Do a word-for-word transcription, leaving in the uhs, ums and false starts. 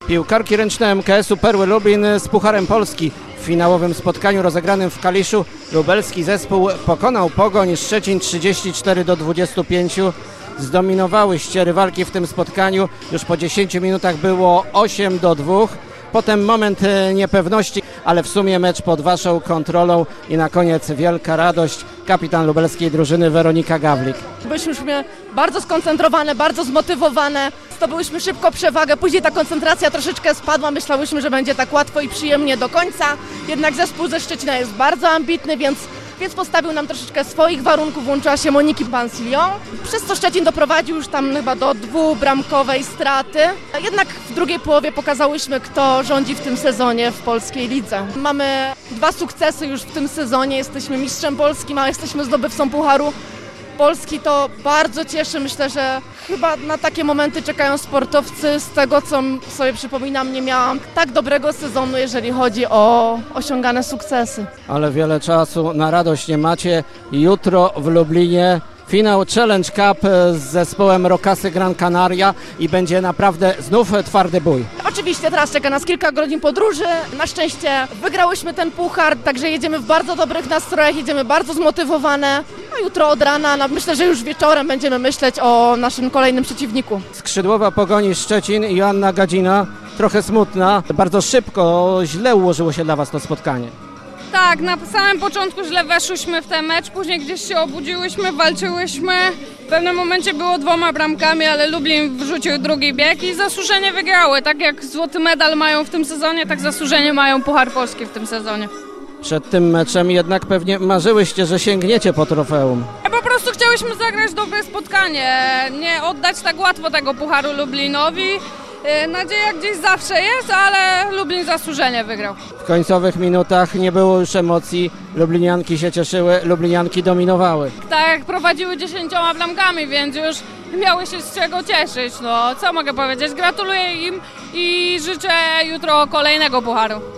Piłkarki ręczne M K S-u Perły Lublin z Pucharem Polski. W finałowym spotkaniu rozegranym w Kaliszu lubelski zespół pokonał Pogoń Szczecin trzydzieści cztery do dwudziestu pięciu. Zdominowałyście rywalki w tym spotkaniu. Już po dziesięciu minutach było osiem do dwóch. Potem moment niepewności, ale w sumie mecz pod waszą kontrolą i na koniec wielka radość. Kapitan lubelskiej drużyny Weronika Gawlik. Byliśmy bardzo skoncentrowane, bardzo zmotywowane. Zdobyłyśmy szybko przewagę, później ta koncentracja troszeczkę spadła. Myślałyśmy, że będzie tak łatwo i przyjemnie do końca. Jednak zespół ze Szczecina jest bardzo ambitny, więc, więc postawił nam troszeczkę swoich warunków. Włączyła się Moniki Pansillon. Przez co Szczecin doprowadził już tam chyba do dwubramkowej straty. Jednak w drugiej połowie pokazałyśmy, kto rządzi w tym sezonie w polskiej lidze. Mamy dwa sukcesy już w tym sezonie. Jesteśmy mistrzem polskim, a jesteśmy zdobywcą Pucharu Polski. To bardzo cieszy. Myślę, że chyba na takie momenty czekają sportowcy. Z tego, co sobie przypominam, nie miałam tak dobrego sezonu, jeżeli chodzi o osiągane sukcesy. Ale wiele czasu na radość nie macie. Jutro w Lublinie finał Challenge Cup z zespołem Rokasy Gran Canaria i będzie naprawdę znów twardy bój. Oczywiście teraz czeka nas kilka godzin podróży. Na szczęście wygrałyśmy ten puchar, także jedziemy w bardzo dobrych nastrojach, jedziemy bardzo zmotywowane. A jutro od rana, no myślę, że już wieczorem będziemy myśleć o naszym kolejnym przeciwniku. Skrzydłowa Pogoni Szczecin i Joanna Gadzina, trochę smutna. Bardzo szybko, źle ułożyło się dla was to spotkanie. Tak, na samym początku źle weszłyśmy w ten mecz, później gdzieś się obudziłyśmy, walczyłyśmy. W pewnym momencie było dwoma bramkami, ale Lublin wrzucił drugi bieg i zasłużenie wygrały. Tak jak złoty medal mają w tym sezonie, tak zasłużenie mają Puchar Polski w tym sezonie. Przed tym meczem jednak pewnie marzyłyście, że sięgniecie po trofeum. Po prostu chciałyśmy zagrać dobre spotkanie, nie oddać tak łatwo tego Pucharu Lublinowi. Nadzieja gdzieś zawsze jest, ale Lublin zasłużenie wygrał. W końcowych minutach nie było już emocji, lublinianki się cieszyły, lublinianki dominowały. Tak, prowadziły dziesięcioma bramkami, więc już miały się z czego cieszyć. No, co mogę powiedzieć? Gratuluję im i życzę jutro kolejnego pucharu.